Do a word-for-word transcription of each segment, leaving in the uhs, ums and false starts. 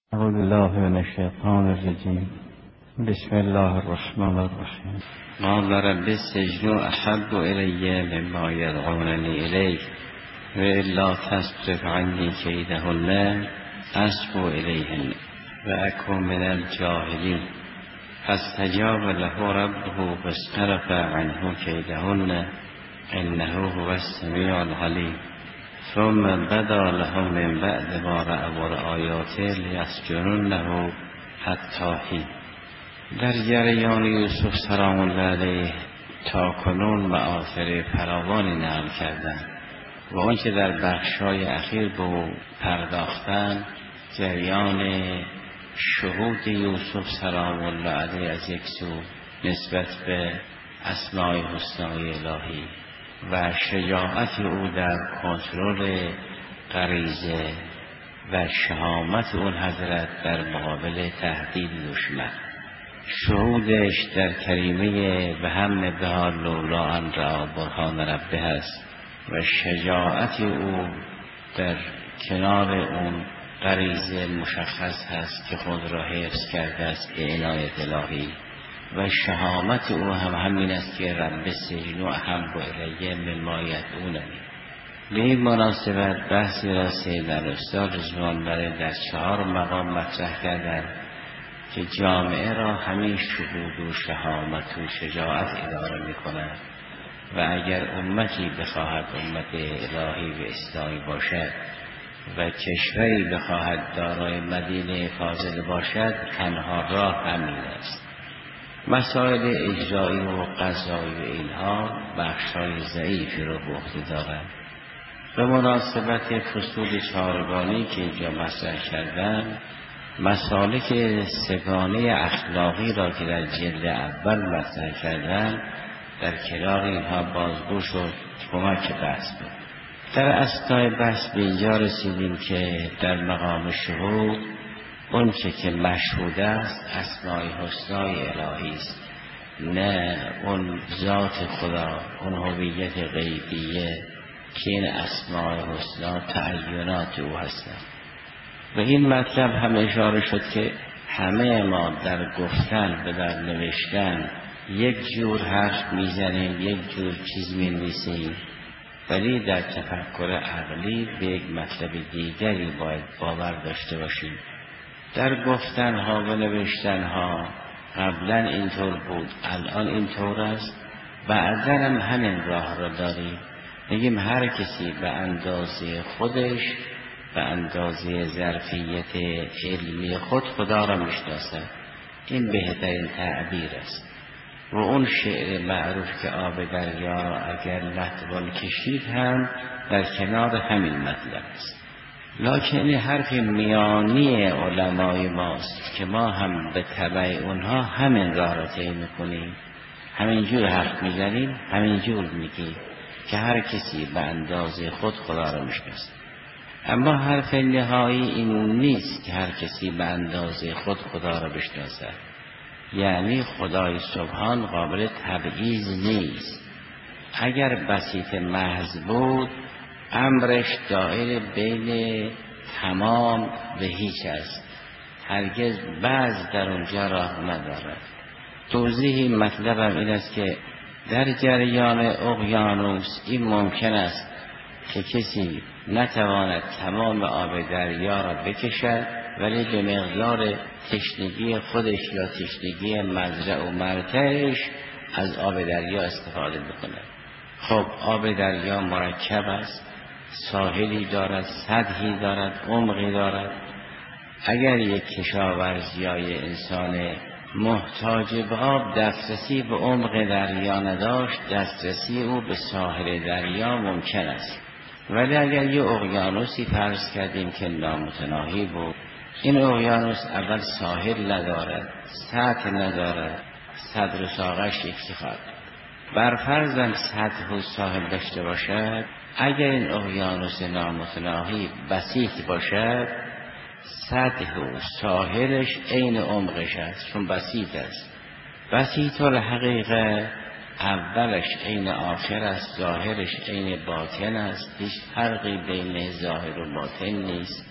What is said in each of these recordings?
اعوذ بالله من الشیطان الرجیم. بسم الله الرحمن الرحیم. قال رب السجن احب الی مما یدعوننی الیه و الا تصرف عنی کیدهن اصب الیهن و اکن من الجاهلین. فاستجاب له ربه فاصرف عنه کیدهن انه هو السمیع العلیم. ثم بدا لهم من بعد ما رأوا الآیات لیسجننه حتی حین. در جریان یوسف سلام الله علیه تا کنون مآثر فراوانی نقل کردند و آنچه در بخش‌های اخیر به او پرداختند جریان شهود یوسف سلام الله علیه از یک سو نسبت به اسماء حسنای الهی و شجاعت او در کنترل غریزه و شهامت اون حضرت در مقابل تهدید دشمن، شهودش در کریمه و هم بها لولا ان را برهان ربه هست و شجاعت او در کنار اون غریزه مشخص هست که خود را حفظ کرده است به عنایت الهی و شهامت او هم همین است که رب السجن احب الی مما یدعوننی. به این مناسبت بحثی را سیدنا استاد رضوان بره در چهار مقام مطرح کردند که جامعه را همین شهود و شهامت و شجاعت اداره می کند و اگر امتی بخواهد امت الهی و اسلامی باشد و کشوری بخواهد دارای مدینه فاضل باشد تنها راه همین است. مسائل اجرایی و قضایی و اینها بخشای ضعیفی رو به عهده دارند. به مناسبت فصول چهارگانه‌ای که اینجا مطرح کردن، مسالک سگانه اخلاقی را که در جلد اول مطرح کردن در کنار اینها بازگو شد کمک بحث بود. در اثنای بحث به اینجا رسیدیم که در مقام شهود اون چه که مشهود است اسمای حسنای الهی است، نه اون ذات خدا، اون هویت غیبیه که این اسمای حسنا تعینات او هستند. و این مطلب هم اشاره شد که همه ما در گفتن و در نوشتن یک جور حرف میزنیم، یک جور چیز می‌نویسیم، ولی در تفکر عقلی به یک مطلب دیگری باید باور داشته باشیم. در گفتنها و نوشتنها قبلا اینطور بود، الان اینطور است، بعداً هم همین راه را داریم. میگیم هر کسی به اندازه خودش، به اندازه ظرفیت علمی خود خدا را میشناسد. این بهترین تعبیر است. و اون شعر معروف که آب دریا را اگر نتوان کشید هم در کنار همین مطلب است. لکن این حرف میانی علمای ماست که ما هم به تبع اونها همین راه را طی میکنیم، همین جور حرف میزنیم، همین جور میگیم که هر کسی به اندازه خود خدا را میشناسه. اما حرف نهایی این نیست که هر کسی به اندازه خود خدا را بشناسه، یعنی خدای سبحان قابل تبعیض نیست. اگر بسیط محض بود امرش دائر بین تمام و هیچ است، هرگز بعض در اونجا راه ندارد. توضیح مطلبم این است که در جریان اقیانوس این ممکن است که کسی نتواند تمام آب دریا را بکشد ولی به مقدار تشنگی خودش یا تشنگی مزرع و مرتعش از آب دریا استفاده بکند. خب آب دریا مرکب است، ساحلی دارد، سطحی دارد، عمقی دارد. اگر یک کشاورزیای انسان محتاج به آب دسترسی به عمق دریا نداشت، دسترسی او به ساحل دریا ممکن است. ولی اگر یه اقیانوسی فرض کردیم که نامتناهی بود، این اقیانوس اول ساحل ندارد، سطح ندارد، صدر و ساقش یکی خواهد. بر فرضاً سطح و ساحل داشته باشد، اگر این اقیانوس نامتناهی بسیط باشد، سطح و ساحلش عین عمقش است، چون بسیط است. بسیط الحقیقه اولش عین آخر است، ظاهرش عین باطن است، هیچ فرقی بین ظاهر و باطن نیست.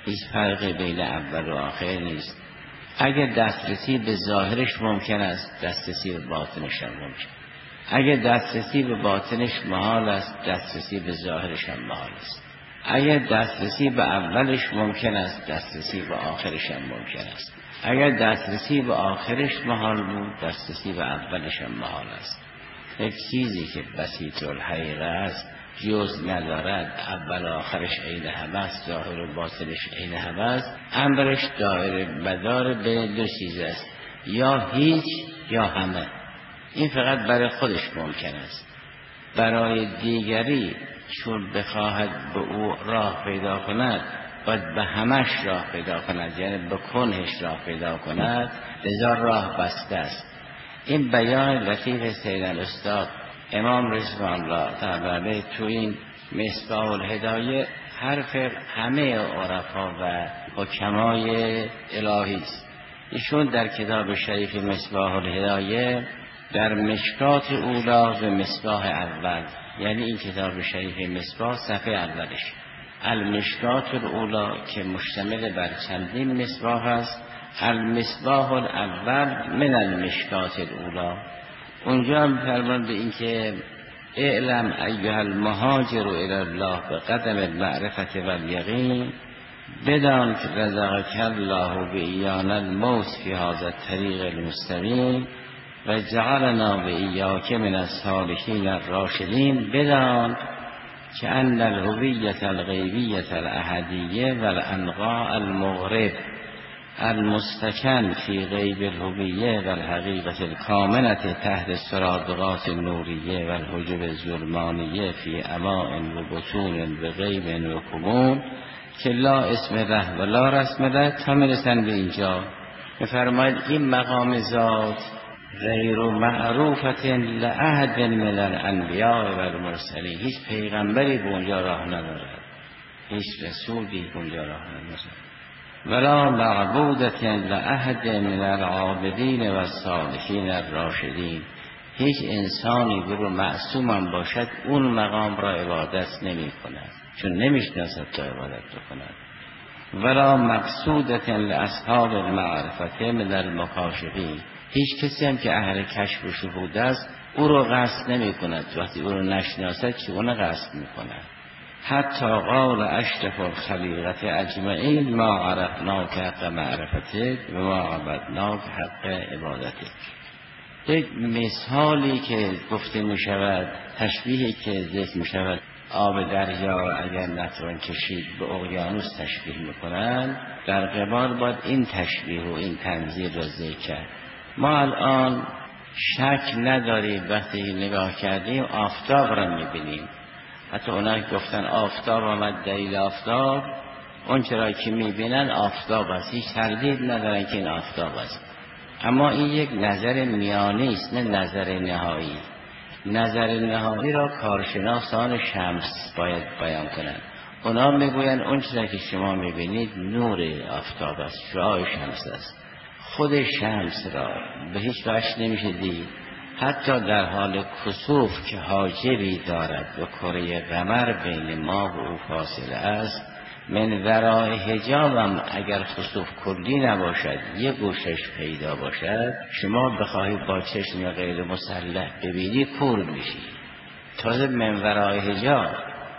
هیچ فرقی بین اول و آخر نیست. اگر دسترسی به ظاهرش ممکن است، دسترسی به باطنش هم ممکن. اگر دسترسی به باطنش محال است، دسترسی به ظاهرش هم محال است. اگر دسترسی به اولش ممکن است، دسترسی به آخرش هم ممکن است. اگر دسترسی به آخرش محال بود، دسترسی به اولش هم محال است. یک چیزی که بسیط الحقیقه است، جز ندارد، اول و آخرش عین همه است، ظاهر و باطنش عین همه است، امرش دایره مدار به دو چیز است، یا هیچ یا همه. این فقط برای خودش ممکن است. برای دیگری چون بخواهد به او راه پیدا کند، باید به همش راه پیدا کند، یعنی به کنهش راه پیدا کند، لذا راه بسته است. این بیان لطیف سید الاستاد امام رضوان الله تعالی تو این مصباح الهدایه حرف همه عرفا و حکمای الهی است. ایشون در کتاب شریف مصباح الهدایه در مشکات اولا و مصباح اول، یعنی این کتاب شریف مصباح صفحه اولش، المشکات الاولا که مشتمل بر چندین مصباح است، المصباح الاول من المشکات الاولا، اونجا هم فرمان به این که اعلم ایها المهاجر الی الله به قدم المعرفت و الیقین، بدان که رزقک الله به ایان الموت فی هذا الطریق المستقیم و جعلنا به ایاک من الصالحین الراشدین، بدان که ان الهویت الغیبیت الاحدیه و الانقاء المغرب المستکن فی غیب الهویه و الحقیقت الکامنت تحت السرادقات النوریه و الحجب الظلمانیه فی امائن و بطون و غیب و کمون که لا اسم له و لا رسم له، تا میرسن به اینجا میفرماید این مقام ذات غیر معروفت لأحد من الانبیاء و المرسلین، هیچ پیغمبری به اونجا راه ندارد، هیچ رسولی به اونجا راه ندارد، ولا معبودت لأحد من العابدین و الصالحین الراشدین، هیچ انسانی برو معصوم هم باشد اون مقام را عبادت نمی کند، چون نمیشناسد تا عبادت بکند. ولا مقصودت لاصحاب المعرفت من المکاشفین، هیچ کسی هم که اهل کشف و شهود است او رو قصد نمی کند، وقتی او رو نشناسد چه اون قصد می کند. حتی قال اشرف الخلیقت اجمعین ما عرفناک حق معرفتک و ما عبدناک حق عبادتک. یک مثالی که گفته می شود، تشبیهی که ذکر می شود، آب دریا اگر نتوان کشید به اقیانوس تشبیه می کنند، در قبال باید این تشبیه و این تنظیر را ذکر کرد. ما الان شک نداریم وقتی نگاه کردیم آفتاب را می بینیم، حتی اونایی گفتن آفتاب آمد دلیل آفتاب، اون چرا که می بینن آفتاب است، هیچ تردید ندارن که این آفتاب است. اما این یک نظر میانی است، نه نظر نهایی. نظر نهایی را کارشناسان شمس باید بیان کنند. اونا میگوین اون چیزی که شما میبینید نور آفتاب است، شعاع شمس است. خود شمس را به هیچ وجه نمیشه دید، حتی در حال کسوف که حاجبی دارد و کره قمر بین ما و او فاصله است، من ورای حجابم اگر خسوف کلی نباشد یه گوشش پیدا باشد، شما بخواهید با چشم غیر مسلح ببینی کور میشی، تازه من ورای حجاب.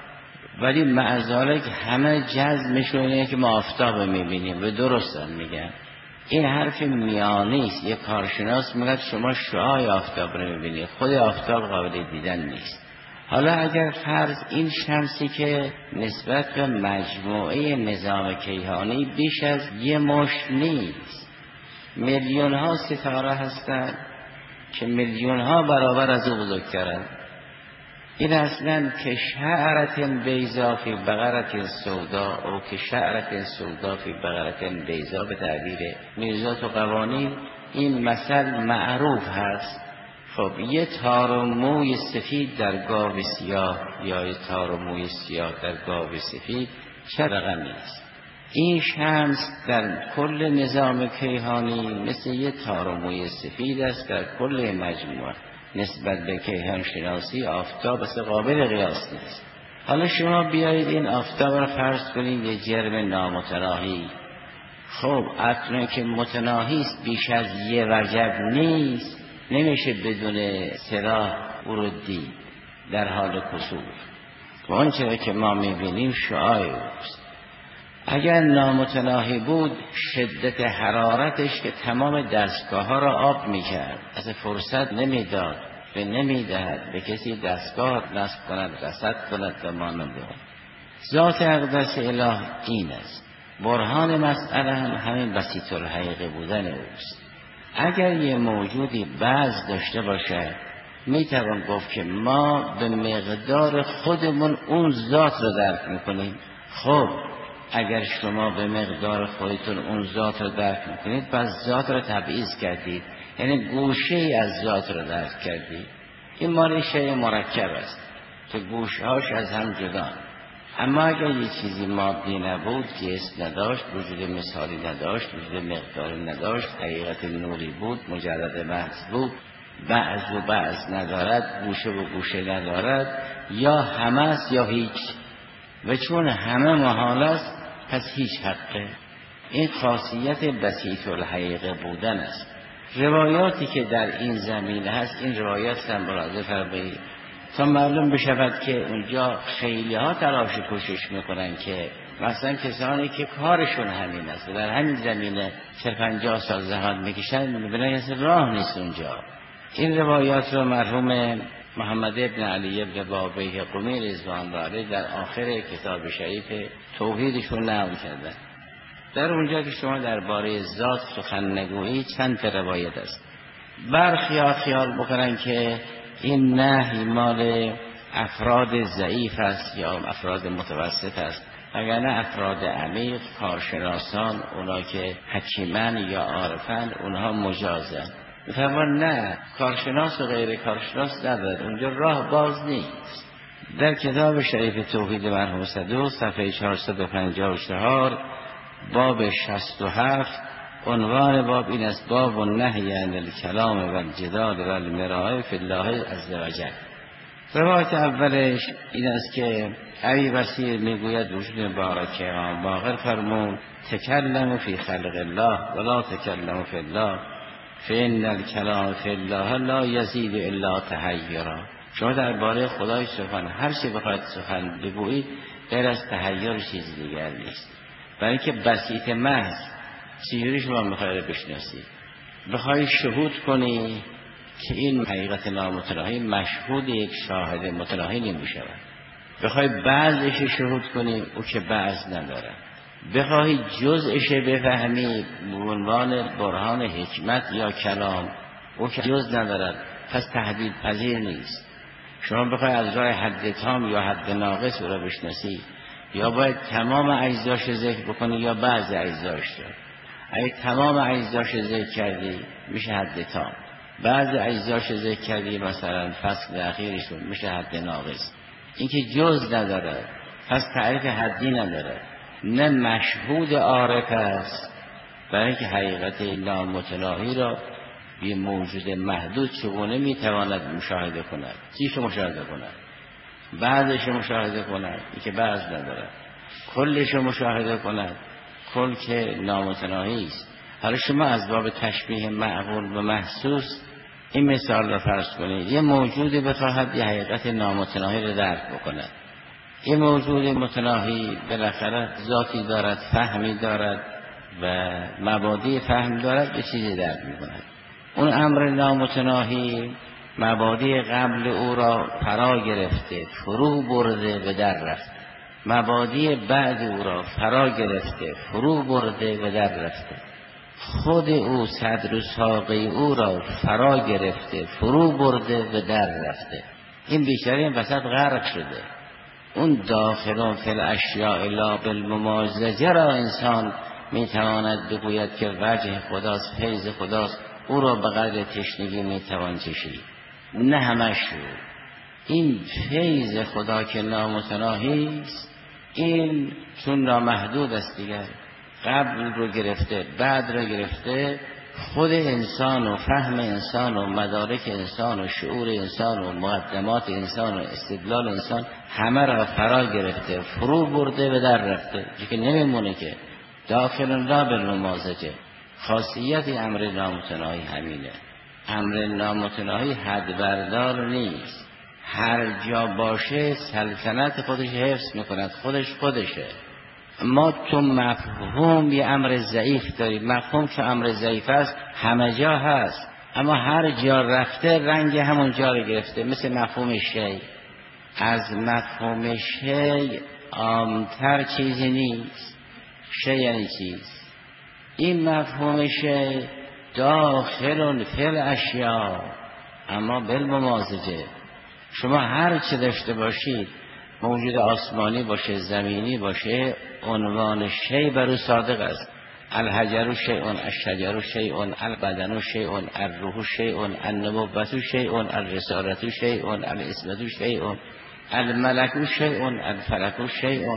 ولی معذالک همه جزمشون اینه که ما آفتاب میبینیم و درستان میگن. این حرف میانی است. یک کارشناس میگه شما شعاع آفتاب رو میبینید، خود آفتاب قابل دیدن نیست. حالا اگر فرض این شمسی که نسبت به مجموعه نظام کیهانی بیش از یه مشت نیست، میلیون ها ستاره هستند که میلیون ها برابر از او بزرگترند، این اصلا که شعرت بیضا فی بقرت سودا او که شعرت سودا فی بقرت بیضا، به تعبیر میرزا و قوانی این مثل معروف هست. خب یه تار و موی سفید در گاو سیاه یا یه تار و موی سیاه در گاو سفید چه رقمی است؟ این شمس در کل نظام کیهانی مثل یه تار و موی سفید است در کل مجموعه. نسبت به کیهان شناسی آفتاب اصلا قابل قیاس نیست. حالا شما بیایید این آفتاب را فرض کنید یه جرم نامتناهی. خب اکنون که متناهی است، بیش از یه وجب نیست، نمیشه بدون سلاح او رو دید در حال کسوف. و آنچه که ما میبینیم شعاع اوست. اگر نامتناهی بود، شدت حرارتش که تمام دستگاه ها را آب میکرد، از فرصت نمیداد و نمیدهد به کسی دستگاه نصب کند، رصد کند و ماننده. ذات اقدس اله این است. برهان مسئله هم همین بسیط الحقیقه بودن اوست. اگر یه موجودی بعض داشته باشه، میتوان گفت که ما به مقدار خودمون اون ذات رو درک میکنیم. خب اگر شما به مقدار خودتون اون ذات رو درک میکنید، پس ذات رو تبعیض کردید، یعنی گوشه ای از ذات رو درک کردید. این مال شیء مرکب است که گوشهاش از هم جدا. اما اگر یه چیزی مادی نبود، که اسم نداشت، وجود مثالی نداشت، وجود مقداری نداشت، حقیقت نوری بود، مجرد محض بود، بعض و بعض ندارد، گوشه و گوشه ندارد، یا همه است یا هیچ. و چون همه محال است، پس هیچ حقه. این خاصیت بسیط الحقیقه بودن است. روایاتی که در این زمینه هست، این روایات هم ملاحظه فرمایید تا معلوم بشود که اونجا خیلی ها تلاش کوشش میکنن که مثلا کسانی که کارشون همین است و در همین زمینه چه پنجاه سال زحمت میکشن، میبینن اصلا راه نیست اونجا. این روایات رو مرحوم محمد ابن علی ابن بابیه قمی رضوان الله علیه در آخر کتاب شریف توحیدشون نقل کردن. در اونجا که شما درباره ذات سخن نگویی، چند تا روایت است. برخی ها خیال بکنن که این نهی مال افراد ضعیف است یا افراد متوسط است، اگر نه افراد عمیق، کارشناسان، اونا که حکیمن یا عارفن، اونها مجازن. میفرمان نه، کارشناس و غیر کارشناس ندارد، اونجا راه باز نیست. در کتاب شریف توحید مرحوم صدوق صفحه چهارصد و پنجاه و چهار باب شصت و هفت عنوان باب این است: باب النهی عن الکلام و الجدال و المراء فی الله عز وجل. روایت اولش این است که ابی بصیر میگوید وجود مبارک امام باقر فرمود: تکلموا فی خلق الله ولا تکلموا فی الله فإن الکلام فی الله لا یزید الا تحیرا. شما درباره خدای سخن هر چی بخواید سخن بگویید، غیر از تحیر چیزی دیگر نیست. برای که بسیط محض چجوری شما میخواید بشناسید؟ بخواید شهود کنی که این حقیقت نامتناهی مشهود یک شاهد متناهی نمیشود. بخواید بعضش شهود کنی، او که بعض نداره. بخواید جزءش بفهمی به عنوان برهان حکمت یا کلام، او که جز ندارد، پس تحدید پذیر نیست. شما بخواید از راه حد تام یا حد ناقص او را بشناسی، یا باید تمام اجزاش ذکر بکنی یا بعض اجزاش رو. اگه تمام اجزاش ذکر کردی میشه حد تام، بعض اجزاش ذکر کردی مثلا فصل اخیرشون میشه حد ناقص. این که جز نداره پس تعریف حدی نداره، نه مشهود عارف است. برای که حقیقت نامتناهی را یه موجود محدود چگونه میتواند مشاهده کند؟ چیش مشاهده کند؟ بعضش مشاهده کند، این که بعض نداره. کلش مشاهده کند، کل که نامتناهی است. حالا شما از باب تشبیه معقول و محسوس این مثال را فرض کنید: یه موجودی بخواهد یه حقیقت نامتناهی را درک بکند. یه موجود متناهی بالاخره ذاتی دارد، فهمی دارد و مبادی فهم دارد، به چیزی درک میکند. اون امر نامتناهی مبادی قبل او را فرا گرفته، فرو برده و در رفته. مبادی بعد او را فرا گرفته، فرو برده و در رفته. خود او صدر و ساقه او را فرا گرفته، فرو برده و در رفته. این بیچاره این وسط غرق شده. اون داخلون فی الاشیاء لا بالممازجه را انسان میتواند بگوید که وجه خداست، فیض خداست، او را به قدر تشنگی میتوان چشید، نه همش رو. این فیض خدا که نامتناهی است، این چون نامحدود است دیگر، قبل رو گرفته، بعد رو گرفته، خود انسان و فهم انسان و مدارک انسان و شعور انسان و مقدمات انسان و استدلال انسان همه را فرا گرفته، فرو برده و در رفته، که نمیمونه که داخل لا بالممازجه. خاصیت امر نامتناهی همینه. امر نامتناهی حد بردار نیست، هر جا باشه سلطنت خودش حفظ میکند، خودش خودشه. ما تو مفهوم یه امر ضعیف داریم، مفهوم که امر ضعیف است همه جا هست، اما هر جا رفته رنگ همون جا رو گرفته. مثل مفهوم شی، از مفهوم شی عامتر چیزی نیست. شی یعنی چیز. این مفهوم شی داخل فی الاشیاء اما بالممازجه. شما هر چه داشته باشید، موجود آسمانی باشه، زمینی باشه، عنوان شی بر او صادق است. الحجر شیء، الشجر شیء، البدن شیء، الروح شیء، النبوة شیء، الرسالة شیء، العصمة شیء، الملک شیء، الفلک شیء.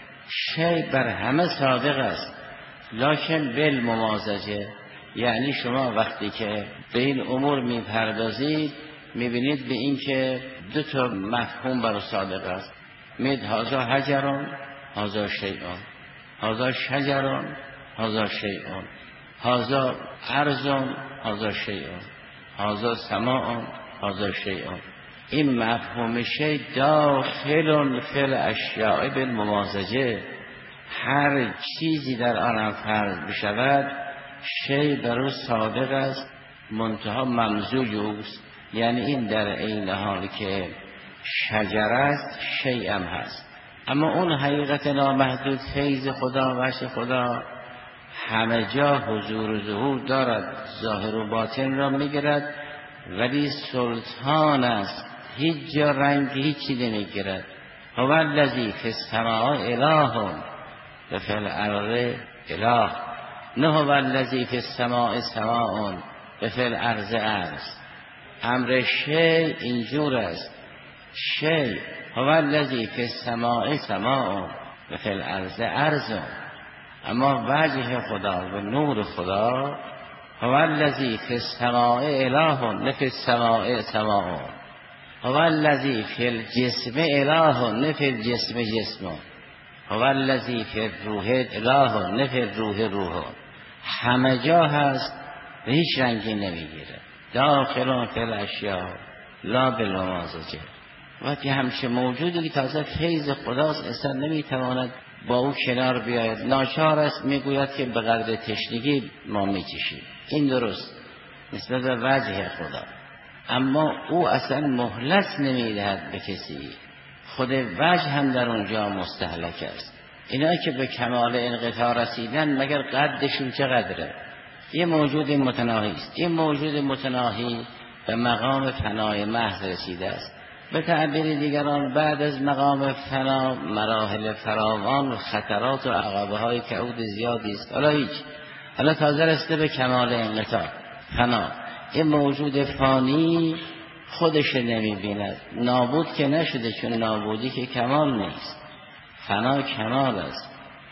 شی بر همه صادق است، لکن بالممازجه. یعنی شما وقتی که به این امور میپردازید میبینید به این که دو تا مفهوم بر صادق است. مید هازا حجرون هازا شیئون، هازا شجرون هازا شیئون، هازا ارزون هازا شیئون، هازا سماعون هازا شیئون. این مفهوم شی داخل فی الاشیاء بالممازجه. هر چیزی در آن فرض بشود شی بر او صادق است، منتها ممزوج اوست. یعنی این در این حال که شجر است شی هم هست، اما اون حقیقت نامحدود فیض خدا، وحش خدا همه جا حضور و ظهور دارد، ظاهر و باطن را میگیرد، ولی سلطان است، هیچ جا رنگ هیچی نمیگیرد. هو الذی فی السماء اله و فی الارض اله، نه هو الذی فی السماء سماء و فی الارض ارض. امر شی اینجور است. شی هو الذی فی السماء سماء و فی الارض ارض، اما وجه خدا و نور خدا هو الذی فی السماء اله نه فی السماء سماء، هو الذی فی الجسم اله نه فی الجسم جسم، هو الذی فی الروح اله نه فی الروح روح. همه جا هست و هیچ رنگی نمیگیره. داخل فی الاشیاء لا بالممازجه. وقتی همچه موجودی که تازه فیض خداست اصلا نمیتواند با او کنار بیاید. ناچار است میگوید که به قدر تشنگی ما میچشیم، این درست نسبت به وجه خدا، اما او اصلا مهلت نمیدهد به کسی. خود وجه هم در اونجا مستهلک است. اینا که به کمال انقطاع رسیدن مگر قدشون چقدره؟ یه موجود متناهی است. این موجود متناهی به مقام فنای محض رسیده است. به تعبیر دیگران بعد از مقام فنا مراحل فراوان و خطرات و عقبه های کعود زیادی است. حالا هیچ، حالا تازه رسیده به کمال انقطاع فنا. این موجود فانی خودش نمی بیند، نابود که نشده، چون نابودی که کمال نیست، فنا کمال است.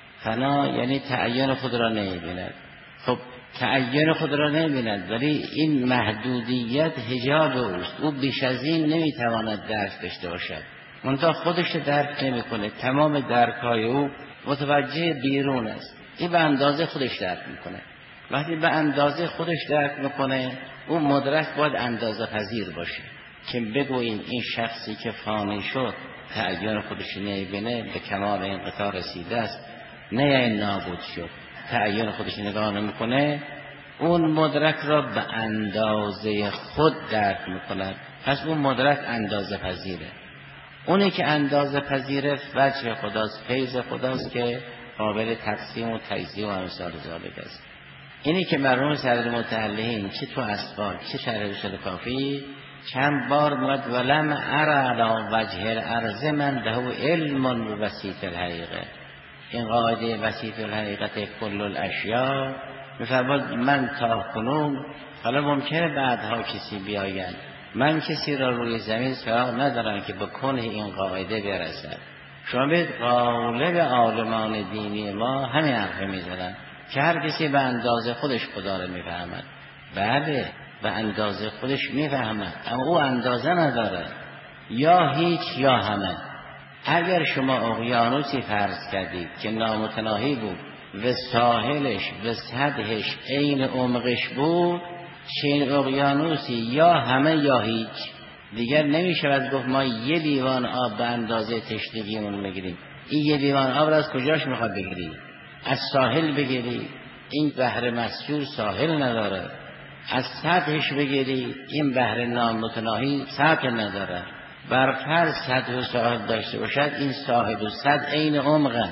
فنا یعنی تعین خود را نمی بیند. خب تعین خود را نمی‌بیند، ولی این محدودیت حجاب اوست. او بیش از این نمیتواند درک داشته باشد، منتها خودش درک نمیکنه. تمام درک‌های او متوجه بیرون است. این به اندازه خودش درک میکنه. وقتی به اندازه خودش درک میکنه، او مدرک باید اندازه پذیر باشه که بگوییم این شخصی که فانی شد تعین خودش نمی‌بینه، به کمال انقطاع رسیده است، نه یعنی نابود شد. تعین خودش نگاه نمیکنه، اون مدرک را به اندازه خود درک میکند، پس اون مدرک اندازه پذیره. اونی که اندازه پذیره وجه خداست، فیض خداست که قابل تقسیم و تجزیه و امثال ذالک است. اینی که مرحوم صدر متعلقین چه تو اسفار چه شرح رسالة کافی چند بار میگوید ولم ارى علی وجه الارض من له علم بوسیط الحقیقه. این قاعده وسیط الحقیقت کل الاشیاء میفرماید من تا کنون، حالا ممکنه بعدها کسی بیاین، من کسی را روی زمین سراغ ندارم که به کنه این قاعده برسد. شما بید غالب عالمان دینی ما همین حرف میزنن که هر کسی به اندازه خودش خدا را میفهمد. بله به اندازه خودش میفهمه، اما او اندازه نداره، یا هیچ یا همه. اگر شما اقیانوسی فرض کردید که نامتناهی بود و ساحلش و سطحش عین عمقش بود، چین اقیانوسی یا همه یا هیچ، دیگر نمیشود گفت ما یه لیوان آب به اندازه تشنگیمون بگیریم. این یه لیوان آب را از کجاش میخواد بگیری؟ از ساحل بگیری، این بحر مسجور ساحل نداره. از سطحش بگیری، این بحر نامتناهی سطح نداره. برفرض سطح و ساحل داشته باشد، این ساحل و سطح عین عمقن.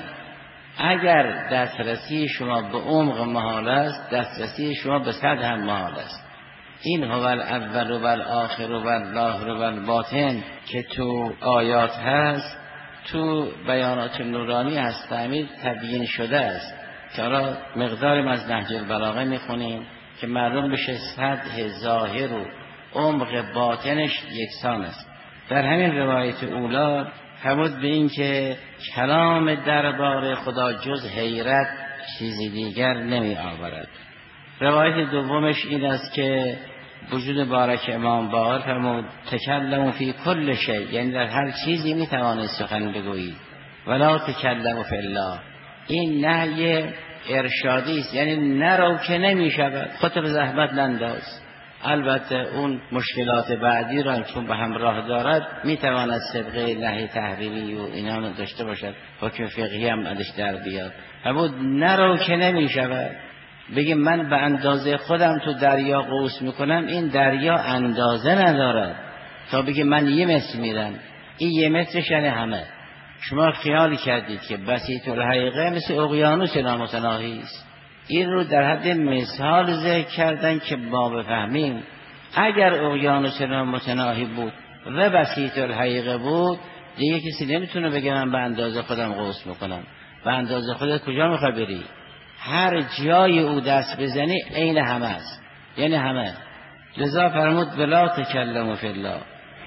اگر دسترسی شما به عمق محال است، دسترسی شما به سطح هم محال است. این هو الاول و الآخر و الظاهر و الباطن که تو آیات هست، تو بیانات نورانی هست تعمید تبیین شده است که حالا مقداریم از نهج البلاغه میخونیم که معلوم بشه سطح ظاهر و عمق باطنش یکسان است. در همین روایت اولا فرمود به این که کلام درباره خدا جز حیرت چیزی دیگر نمی آورد. روایت دومش این است که وجود بارک امام باقر فرمود تکلموا فی کل شیء، یعنی در هر چیزی می توانید سخن بگویید، ولا تکلموا فی الله. این نهی ارشادی است، یعنی نرو که نمی شود، خودت به زحمت ننداز. البته اون مشکلات بعدی را چون به همراه دارد میتواند سابقه نهی تحریمی و اینا داشته باشد، حکم فقهی هم ازش در بیاد. اما نرو که نمی شود، بگی من به اندازه خودم تو دریا غوص میکنم، این دریا اندازه ندارد تا بگی من یه متر میرم، این یه مترش یعنی همه. شما خیال کردید که بسیط الحقیقه مثل اقیانوس نامتناهی است. این رو در حد مثال ذکر کردن که ما بفهمیم. اگر اقیانوس نامتناهی بود و بسیط الحقیقه بود، دیگه کسی نمیتونه بگه من به اندازه خودم غوص میکنم. به اندازه خودت کجا میخوای بری؟ هر جای او دست بزنی عین همه است، یعنی همه. لذا فرمود بلا تکلموا فی الله.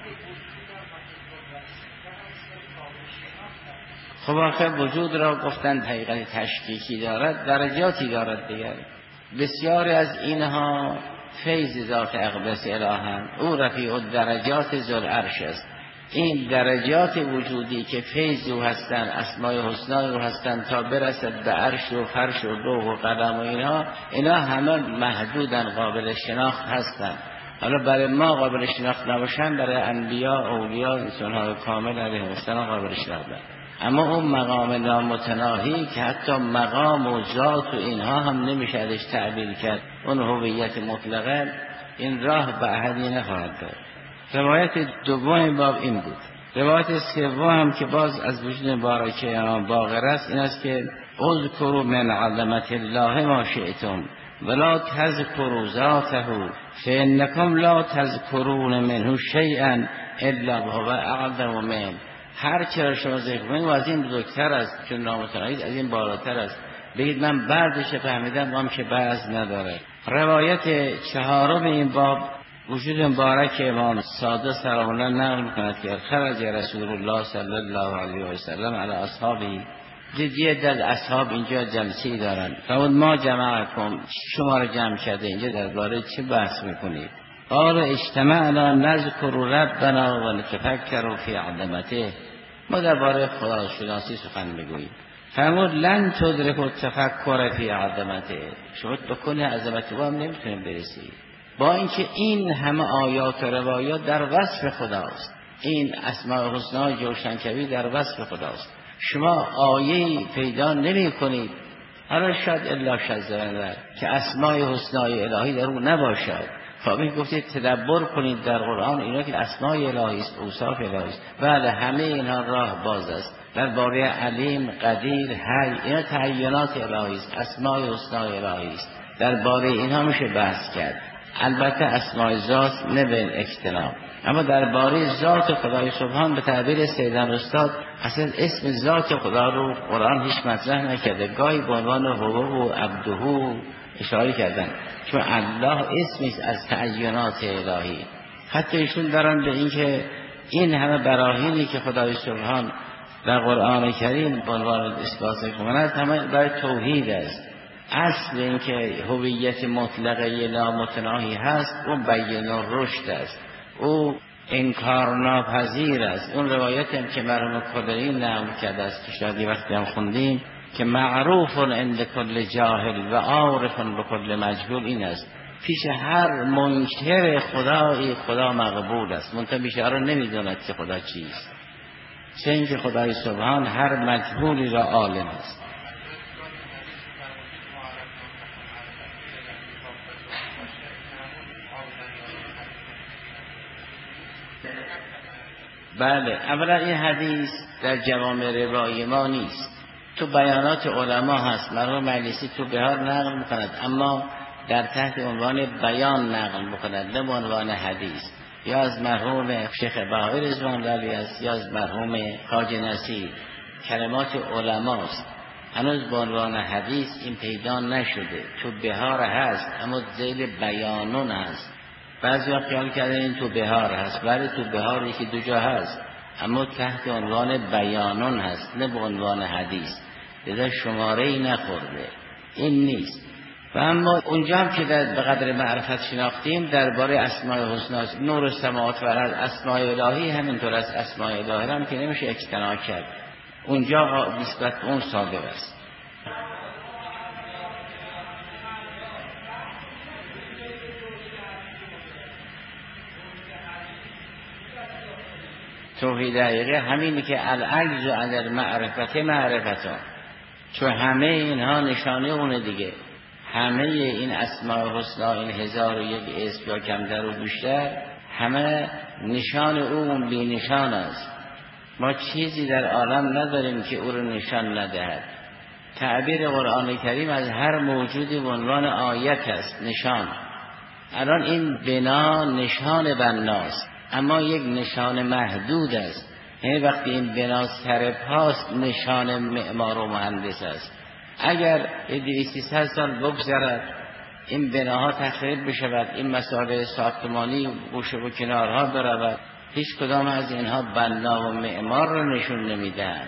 خب آخه وجود را گفتن حقیقت تشکیکی دارد، درجاتی دارد دیگر. بسیاری از اینها فیض ذات اقدس الهند، او رفیع الدرجات ذوالعرش عرش است. این درجات وجودی که فیض او هستند، اسمای حسنای او هستند تا برسد به عرش و فرش و لوح و قلم و اینها، اینا همه محدودن، قابل شناخت هستند. حالا برای ما قابل شناخت نباشن، برای انبیا، اولیا، انسان‌های کامل علیهم السلام قابل شناخت. اما اون مقام نامتناهی که حتی مقام و ذات و اینها هم نمیشه ازش تعبیر کرد، اون هویت مطلقه، این راه به احدی نخواهد داد. روایت دوم باب این بود. روایت سوم هم که باز از وجود مبارک امام باقر است، این است که اذکروا من عظمت الله ما شئتم ولا تذکروا ذاته فانکم لا تذکرون منه شیئا الا هو اعظم منه. هر چرا شما ذکر کنید و از این بزرگتر است، چون نامتناهی از این بالاتر است. بگید من بعضش فهمیدم، هم که بعض نداره. روایت چهارم این باب وجود مبارک امام صادق سلام الله نقل میکند که خرج رسول الله صلی الله علیه و سلم علی اصحابی. دیدیه در اصحاب اینجا جلسی دارن، فرمود ما جمعکم، شما را جمع کرده اینجا درباره چه بحث میکنید؟ قال اجتمعنا نذکر ربنا و نتفکر فی عظمته. ما درباره خدا شناسی سخن بگوییم. فرمود لن تدرک التفکر فی عظمته، شما به کنه عظمت او هم نمیتونید برسید، با اینکه این همه آیات و روایات در وصف خداست. این اسماء الحسنا جوشنکوی در وصف خداست. شما آیه پیدا نمی کنید، حالا شاید الا شذرنده که اسماء حسنای الهی در اون نباشد. خواهی گفتید تدبر کنید در قرآن، اینا که اسماء الهی است، اوصاف الهی است. بله همه اینها راه باز است. درباره علیم، قدیر، حی، اینا تعینات الهی است، اسماء حسنای الهی است. درباره اینها میشه بحث کرد. البته اسماء ذات نه به اجتناب، اما درباره ذات خدای سبحان به تعبیر سیدن استاد اصلا اسم ذات خدا رو قرآن هیچ مطرح نکرده. گاهی به عنوان هو و عبده اشاره کردن، چون الله اسمی از تعینات الهی. حتی ایشون دارن به این که این همه براهینی که خدای سبحان در قرآن کریم به عنوان اثبات کنند همه برای توحید است. اصل این که هویت مطلقه نامتناهی هست اون بیان الرشد است، او انکار ناپذیر است. اون روایت هم که مرحوم کلینی نقل کرده است که شاید وقتی هم خوندیم که معروف عند کل جاهل و عارف بکل مجهول این است، پیش هر منکر خدایی خدا مقبول است، منتها بیچاره نمیداند که خدا چیست، چه اینکه خدای سبحان هر مجهولی را عالم است. بله، اولا این حدیث در جوامع روایی ما نیست، تو بیانات علما هست. مرحوم مجلسی تو بهار نقل میکند اما در تحت عنوان بیان نقل میکند، نه به عنوان حدیث. یا از مرحوم شیخ بهایی رضوان الله علیه است یا از مرحوم خواجه نصیر، کلمات علماست، هنوز به عنوان حدیث این پیدا نشده. تو بهار هست اما ذیل بیانون هست. بعضی ها خیال کردن این تو بهار هست، ولی تو بهار یکی دو جا هست اما تحت عنوان بیانون هست، نه به عنوان حدیث. لذا شماره ای نخورده، این نیست. و اما اونجا هم که در به قدر معرفت شناختیم درباره اسماء الحسنا، نور السماوات و الارض، اسماء الهی همینطور از اسماء الهی هم که نمیشه اجتناب کرد، اونجا نسبت اون ثابت است. توحید دقیقه همینی که العجز عن المعرفت معرفتان، چون همه اینها نشانه اونه دیگه. همه این اسماء حسنا، این هزار و یک اسم یا کمتر و بیشتر، همه نشان اون بی نشان است. ما چیزی در عالم نداریم که او رو نشان ندهد. تعبیر قرآن کریم از هر موجودی به عنوان آیت است، نشان. الان این بنا نشان بناست اما یک نشان محدود است. یعنی وقتی این بنا سر پاست نشان معمار و مهندس است. اگر دویست سیصد سال بگذرد این بناها تخریب بشود، این مسائل ساختمانی گوشه و کنارها برود، هیچ کدام از اینها بنا و معمار رو نشون نمیدن،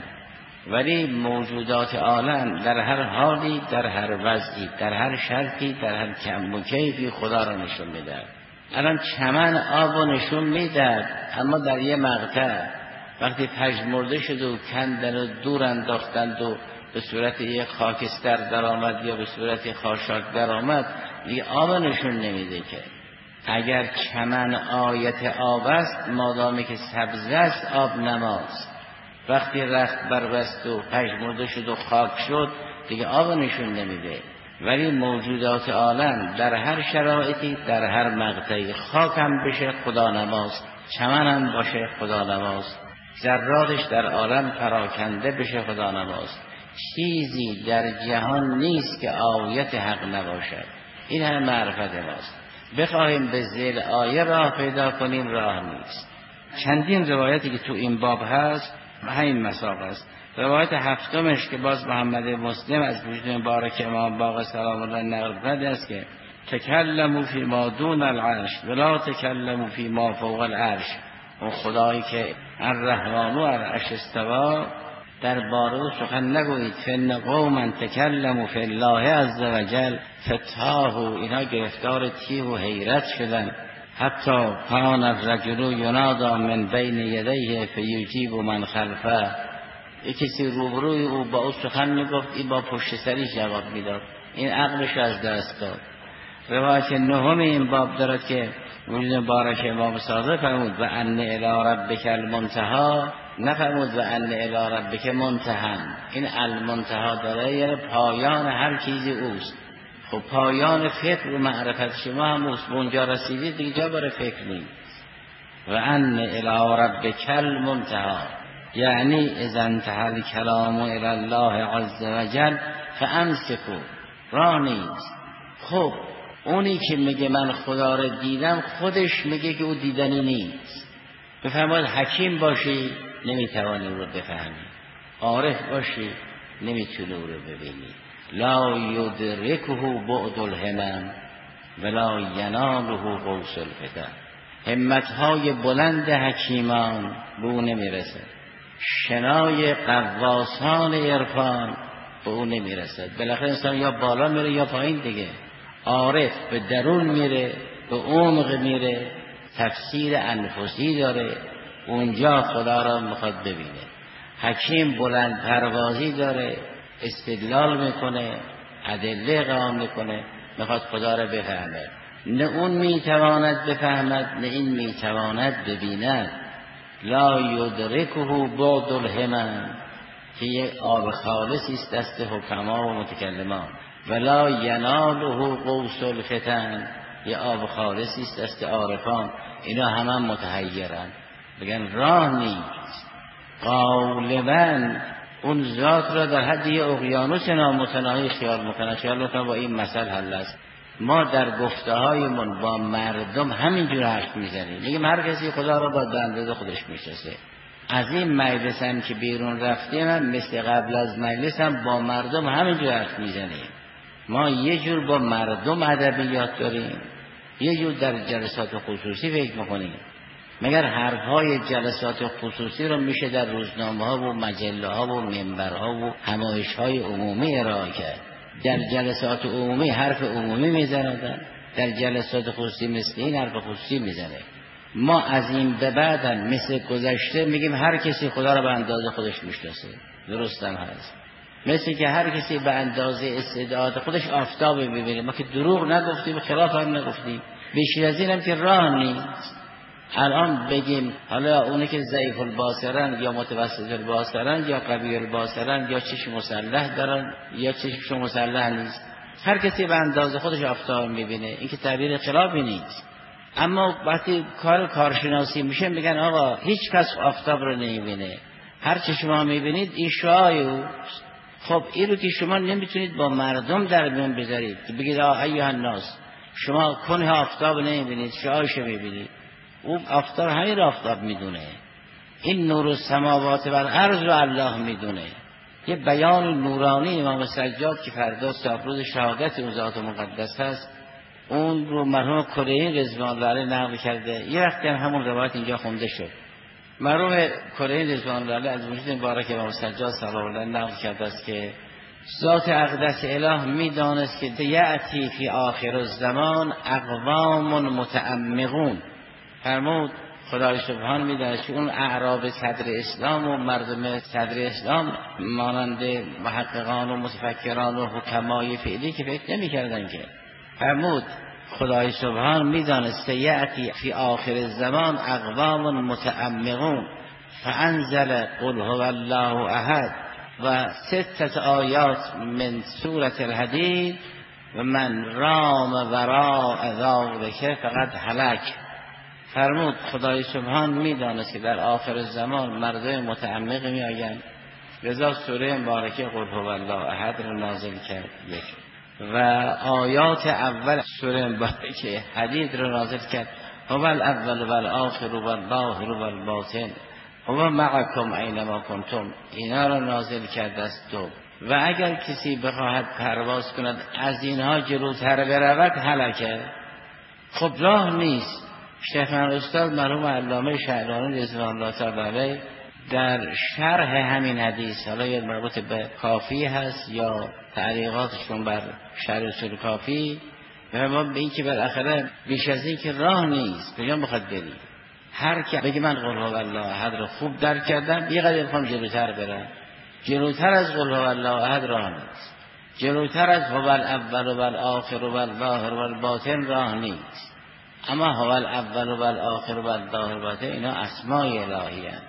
ولی موجودات عالم در هر حالی، در هر وضعی، در هر شرطی، در هر کم و کیفی خدا رو نشون میدن. الان چمن آب رو نشون میداد اما در یه مقطع وقتی پژمرده شد و کندن و دور انداختند و به صورت یک خاکستر در آمد یا به صورت خاشاک در آمد، دیگه آب نشون نمیده. که اگر چمن آیت آب است، مادامی که سبز است آب نماست. وقتی رخت بربست و پژمرده شد و خاک شد دیگه آب نشون نمیده. ولی موجودات عالم در هر شرایطی، در هر مقطعی، خاک هم بشه خدا نماست، چمن هم باشه خدا نماست، ذراتش در عالم پراکنده بشه خدا نماست. چیزی در جهان نیست که آیت حق نباشد. این هم معرفت ماست. بخواهیم به ذیل آیه راه پیدا کنیم راه نیست. چندین روایتی که تو این باب هست همین مساق است. روایت هفتمش که باز محمد مسلم از وجود مبارک امام باقر سلام الله نقل کرده است که تکلموا فی ما دون العرش ولا تکلموا فی ما فوق العرش. اون خدایی که الرحمن العرش استوا در باره سخن نگویید. فن قوما تکلموا فی الله عز وجل فتاهوا، اینا گرفتار تیه و حیرت شدن. حتی کان الرجل ینادی من بین یدیه فیجیب من خلفه، یک کسی روبروی او با او سخن میگفت، این با پشت سری جواب میداد. این عقلش از دست داد. روایت نهم این باب دارد که وجود مبارک امام صادق فرمود و ان الی ربک المنتهی، نفرمود و ان الی ربک منتهی. این المنتهی داره یعنی پایان هر چیزی اوست. خب پایان فکر و معرفت شما هم اوست، به اونجا رسیدید دیگه جا برای فکر نیست. و ان الی ربک المنتهی یعنی اذا انتهى الكلام الی الله عز وجل فامسکوا، راه نیست. خب اونی که میگه من خدا رو دیدم خودش میگه که او دیدنی نیست. بفرماید حکیم باشی نمیتوانی او رو بفهمی، عارف باشی نمیتونی او رو ببینی. لا یدرکه بعد الهمم ولا یناله قوس الفتن. همتهای بلند حکیمان به او نمیرسه، شنای قواسان عرفان به اون نمیرسد. بالاخره انسان یا بالا میره یا پایین دیگه. عارف به درون میره، به عمق میره، تفسیر انفسی داره، اونجا خدا را میخواد ببینه. حکیم بلند پروازی داره، استدلال میکنه، ادله قائم میکنه، میخواد خدا را بفهمه. نه اون میتواند بفهمد نه این میتواند ببیند. لا یدرکه بعد الهمم، که یک آب خالصی است دست حکما و متکلمان. ولا یناله قوس الفتن، یه آب خالصی است دست عارفان. اینا همه متحیرن، بگن راه نیست. غالبا اون ذات را در حد یه اقیانوس نامتناهی خیال میکنن. خیال میکنن با این مثل حل است. ما در گفته هایمون با مردم همینجور حرف میزنیم، میگیم هر کسی خدا را با اندازه خودش میشناسه. از این مجلس هم که بیرون رفتیم هم مثل قبل از مجلس هم با مردم همینجور حرف میزنیم. ما یه جور با مردم ادبیات داریم، یه جور در جلسات خصوصی فکر میکنیم. مگر حرفهای جلسات خصوصی رو میشه در روزنامه ها و مجله ها و منبرها و همایش های عمومی ارائه کرد؟ در جلسات عمومی حرف عمومی میزنن، در جلسات خصوصی مثل این حرف خصوصی میزنه. ما از این به بعد هم مثل گذشته میگیم هر کسی خدا رو به اندازه خودش میشناسه. درست هم هست، مثل که هر کسی به اندازه استعداد خودش آفتاب ببینه. ما که دروغ نگفتیم، خلاف هم نگفتیم. بیشتر از این هم که راه نیست. الان بگیم حالا اونی که ضعیف البصرن یا متوسط البصرن یا قوی البصرن یا چشم مسلح دارن یا چشم مسلح نیست، هر کسی به اندازه خودش آفتاب میبینه. این که تعبیر خلافی نیست. اما وقتی کار کارشناسی میشه میگن آقا هیچ کس آفتاب رو نمیبینه، هر چه شما میبینید این شعاع اوست. خب این رو که شما نمیتونید با مردم در میون بذارید که بگید آقا ایها الناس شما کنه آفتاب نمیبینید، شعاعش میبینید. اون آفتاب همین آفتاب میدونه. این نور السماوات و الارض رو الله میدونه. یه بیان نورانی امام سجاد که فردا صاحب شهادت اون ذات مقدس هست، اون رو مرحوم کلینی رضوان الله علیه نقل کرده. یه وقتی هم همون روایت اینجا خونده شد. مرحوم کلینی رضوان الله علیه از وجود مبارک امام سجاد صلوات الله نقل کرده است که ذات اقدس اله میدانست که یأتی فی آخر الزمان اقوام متعمقون. فرمود خدای سبحان میدانست که اون اعراب صدر اسلام و مردم صدر اسلام مانند محققان و متفکران و حکمای فعلی که فکر نمی کردن که. فرمود خدای سبحان میدانست یأتی فی آخر الزمان اقوام متعمقون فانزل قل هو الله احد و ستت آیات من سورة الحدید و من رام وراء ذلک فقد هلک. فرمود خدای سبحان میدانست که در آخر زمان مردم متعمق می آیند، لذا سوره مبارکه قل هو الله احد را نازل کرد یک و آیات اول سوره مبارکه حدید را نازل کرد هو الاول و الاخر و الظاهر و الباطن هو معکم اینما کنتم. اینا را نازل کرده است. دو و اگر کسی بخواهد پرواز کند از اینها جلوتر برود هلکه. خب راه نیست. شیخ استاد مرحوم علامه شعرانی رضوان الله تعالی علیه در شرح همین حدیث، حالا یا مربوط به کافی هست یا تعلیقاتشون بر شرح اصول کافی، و ما به این که بالاخره بیش از این که راه نیست کجا بخواد بری. هر که بگه من قل هو الله احد رو خوب درک کردم یه قدر بخوام جلوتر برم، جلوتر از قل هو الله احد راه نیست، جلوتر از هو الاول و الاخر و الظاهر و الباطن راه نیست. اما هو الاول و الاخر و الظاهر و الباطن اینا اسماء الهی هستند.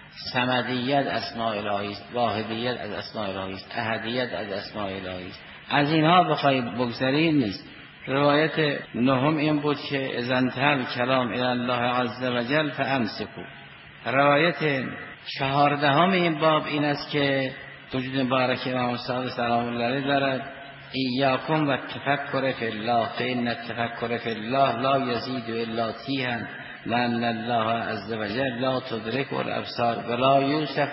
صمدیت اسماء الهی است، واحدیت از اسماء الهی است، احدیت از اسماء الهی است. از اینها بخوای بگذری نیست. روایت نهم این بود که اذا انتهى کلام الی الله عز وجل فامسکوا. روایت چهاردهم این باب این است که وجود مبارک امام صادق سلام الله علیه دارد ایاکم و تفکر فی الله فإن التفکر فی الله لا یزید الا تیها لأن الله عز وجل لا تدرک الابصار ولا یوصف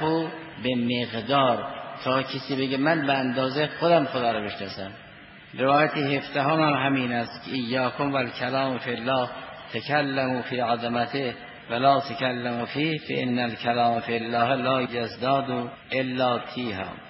بمقدار. تا کسی بگه من به اندازه خودم خدا رو بشناسم. روایت هفدهم هم همین است که ایاکم و الکلام فی الله تکلموا فی عظمته ولا تکلموا فیه فإن الکلام فی الله لا یزداد الا تیها.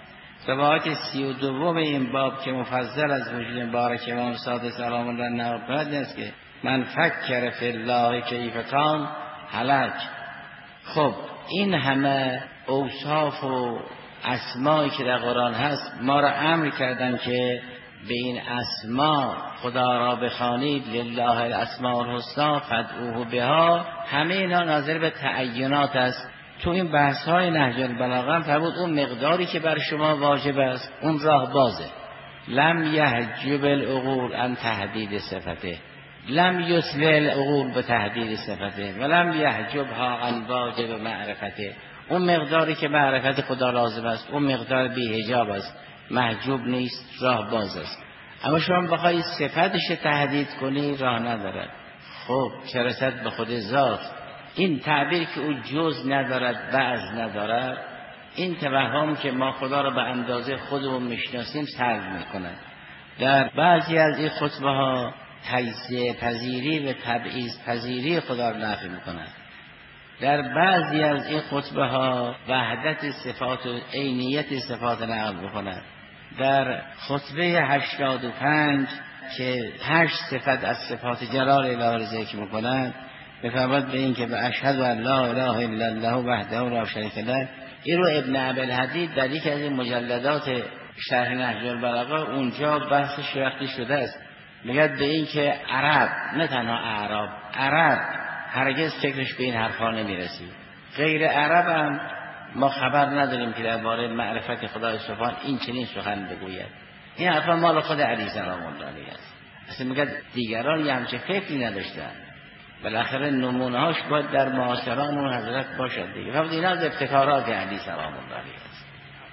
روایت سی و دوم این باب که مفضل از وجود بارک امام صادق سلام الله علیه است که من فکر فی الله کیف کان هلک. خب این همه اوصاف و اسمایی که در قرآن هست ما را امر کردن که به این اسما خدا را بخوانید، لله الاسماء الحسنی فادعوه بها. همه اینا ناظر به تعینات است. تو این بحث های نهج البلاغه فرمود اون مقداری که بر شما واجب است اون راه بازه. لم یحجب العقول عن تحدید صفته، لم یسل العقول به تحدید صفته و لم یحجبها عن واجب معرفته. اون مقداری که معرفت خدا لازم است اون مقدار بی حجاب است، محجوب نیست، راه باز است. اما شما بخوای صفتش تحدید کنی راه ندارد. خب چه رسد به خود ذات. این تعبیر که او جز ندارد بعض ندارد، این توهم که ما خدا را به اندازه خودمون میشناسیم سلب میکند. در بعضی از این خطبه ها تجزیه پذیری و تبعیض پذیری خدا را نفی میکند. در بعضی از این خطبه ها وحدت صفات و عینیت صفات نقل میکند. در خطبه هشتاد و پنج که هشت صفت از صفات جلال الهی را ذکر میکند بفرماد به این که به اشهد ان لا اله الا الله وحده لا شریک له. این رو ابن ابوالحدید در یک از این مجلدات شرح نهج البلاغه اونجا بحثش وقتی شده است، میگه به این که عرب، نه تنها اعراب، عرب هرگز فکرش به این حرفا نمیرسید. غیر عرب هم ما خبر نداریم که درباره معرفت خدای سبحان این چنین سخن بگوید. این حرفا مال خود علی سلام الله علیه است. اصلا میگه دیگران یه همچه فکری نداشتن. بالاخره نمونه هاش باید در معاصران اون حضرت باشد دیگه. فقط این از ابتکارات علی سلام الله علیه است.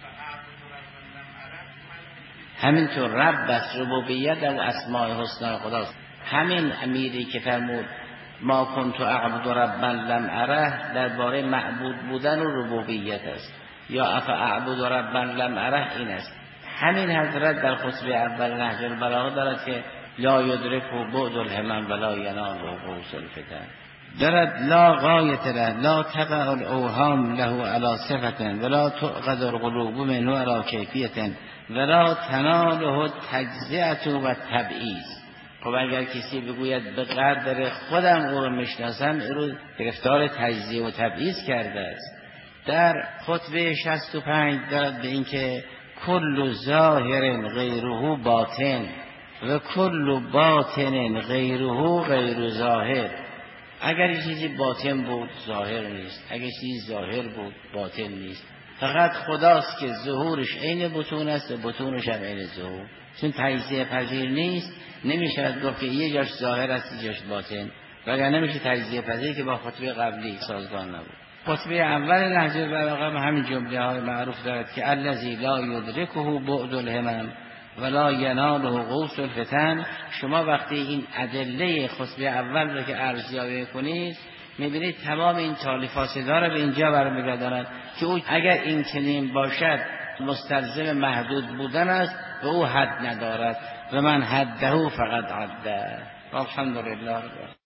همینطور رب است، ربوبیت از اسماء حسنا خداست. همین امیری که فرمود ما کنت اعبد ربا لم اره درباره معبود بودن و ربوبیت است، یا اف اعبد ربا لم اره این است. همین حضرت در خطبه اول نهج البلاغه دارد که لا یدرک و بعد الهمم ولا ینال و غوث الفتن. دارد لا غایت له لا تقع الاوهام له علی صفت ولا تعقد القلوب منه علی کیفیت ولا تناله تجزیه و تبعیض. خب اگر کسی بگوید به قدر خودم او رو میشناسم، او رو گرفتار تجزیه و تبعیض کرده است. در خطبه شصت و پنج دارد به این که کل ظاهر غیره باطن و کل باطن غیره غیر ظاهر. اگر چیزی باطن بود ظاهر نیست، اگر چیزی ظاهر بود باطن نیست. فقط خداست که ظهورش عین بطون است و بطونش هم عین ظهور. چون تجزیه پذیر نیست نمیشه گفت که یه جاش ظاهر است یه جاش باطن، وگرنه نمیشه تجزیه پذیر که با خطبه قبلی سازگار نبود. خطبه اول نهج البلاغه همین جمله های معروف دارد که الذی لا یدرکه بعد الهمم ولا یناله غوث الفتن. شما وقتی این ادله خطبه اول رو که ارزیابی کنید میبینید تمام این تالیفات داره به اینجا برمیگردند که او اگر این چنین باشد مستلزم محدود بودن است و او حد ندارد و من حده فقط عده. الحمدلله.